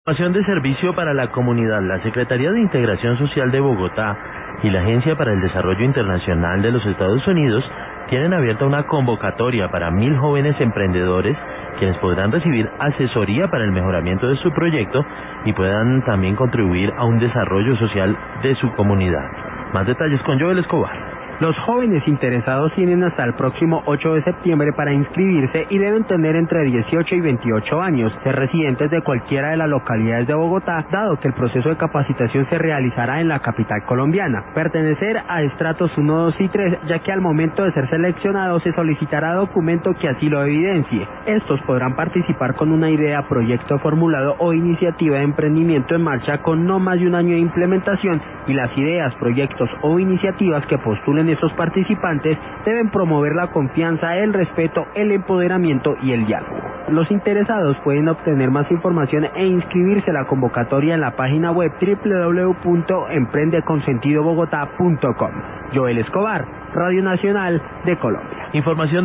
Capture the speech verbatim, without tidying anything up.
Información de servicio para la comunidad. La Secretaría de Integración Social de Bogotá y la Agencia para el Desarrollo Internacional de los Estados Unidos tienen abierta una convocatoria para mil jóvenes emprendedores quienes podrán recibir asesoría para el mejoramiento de su proyecto y puedan también contribuir a un desarrollo social de su comunidad. Más detalles con Joel Escobar. Los jóvenes interesados tienen hasta el próximo ocho de septiembre para inscribirse y deben tener entre dieciocho y veintiocho años, ser residentes de cualquiera de las localidades de Bogotá, dado que el proceso de capacitación se realizará en la capital colombiana, pertenecer a estratos uno, dos y tres, ya que al momento de ser seleccionados se solicitará documento que así lo evidencie. Estos podrán participar con una idea, proyecto formulado o iniciativa de emprendimiento en marcha con no más de un año de implementación, y las ideas, proyectos o iniciativas que postulen esos participantes deben promover la confianza, el respeto, el empoderamiento y el diálogo. Los interesados pueden obtener más información e inscribirse a la convocatoria en la página web doble u doble u doble u punto emprende con sentido bogotá punto com. Joel Escobar, Radio Nacional de Colombia. Información